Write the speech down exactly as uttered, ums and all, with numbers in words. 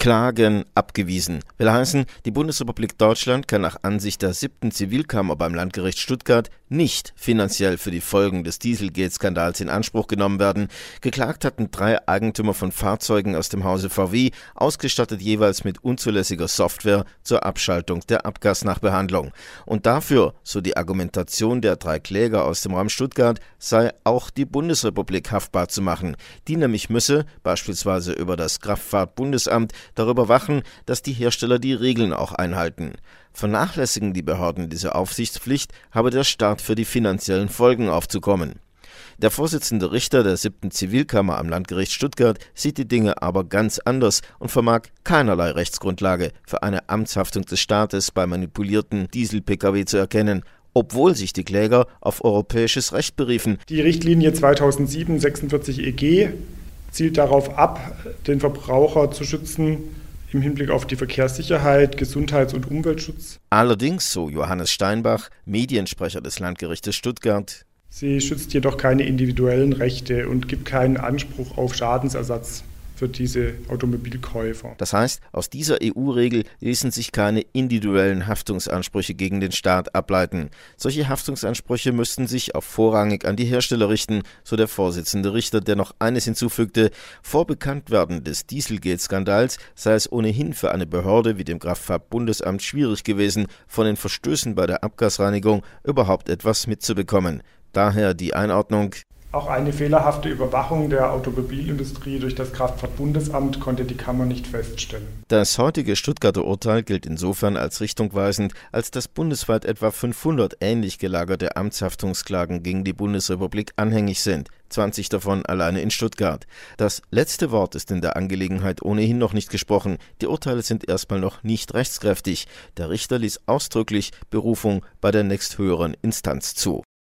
Klagen abgewiesen. Will heißen, die Bundesrepublik Deutschland kann nach Ansicht der siebten Zivilkammer beim Landgericht Stuttgart nicht finanziell für die Folgen des Dieselgate-Skandals in Anspruch genommen werden. Geklagt hatten drei Eigentümer von Fahrzeugen aus dem Hause V W, ausgestattet jeweils mit unzulässiger Software zur Abschaltung der Abgasnachbehandlung. Und dafür, so die Argumentation der drei Kläger aus dem Raum Stuttgart, sei auch die Bundesrepublik haftbar zu machen. Die nämlich müsse, beispielsweise über das Kraftfahrtbundesamt, darüber wachen, dass die Hersteller die Regeln auch einhalten. Vernachlässigen die Behörden diese Aufsichtspflicht, habe der Staat für die finanziellen Folgen aufzukommen. Der Vorsitzende Richter der siebten Zivilkammer am Landgericht Stuttgart sieht die Dinge aber ganz anders und vermag keinerlei Rechtsgrundlage für eine Amtshaftung des Staates bei manipulierten Diesel-P K W zu erkennen, obwohl sich die Kläger auf europäisches Recht beriefen. Die Richtlinie zweitausendsieben sechsundvierzig E G zielt darauf ab, den Verbraucher zu schützen im Hinblick auf die Verkehrssicherheit, Gesundheits- und Umweltschutz. Allerdings, so Johannes Steinbach, Mediensprecher des Landgerichtes Stuttgart, sie schützt jedoch keine individuellen Rechte und gibt keinen Anspruch auf Schadensersatz für diese Automobilkäufer. Das heißt, aus dieser E U-Regel ließen sich keine individuellen Haftungsansprüche gegen den Staat ableiten. Solche Haftungsansprüche müssten sich auch vorrangig an die Hersteller richten, so der Vorsitzende Richter, der noch eines hinzufügte: Vor Bekanntwerden des Dieselgate-Skandals sei es ohnehin für eine Behörde wie dem Kraftfahrtbundesamt schwierig gewesen, von den Verstößen bei der Abgasreinigung überhaupt etwas mitzubekommen. Daher die Einordnung: Auch eine fehlerhafte Überwachung der Automobilindustrie durch das Kraftfahrtbundesamt konnte die Kammer nicht feststellen. Das heutige Stuttgarter Urteil gilt insofern als richtungweisend, als dass bundesweit etwa fünfhundert ähnlich gelagerte Amtshaftungsklagen gegen die Bundesrepublik anhängig sind, zwanzig davon alleine in Stuttgart. Das letzte Wort ist in der Angelegenheit ohnehin noch nicht gesprochen. Die Urteile sind erstmal noch nicht rechtskräftig. Der Richter ließ ausdrücklich Berufung bei der nächsthöheren Instanz zu.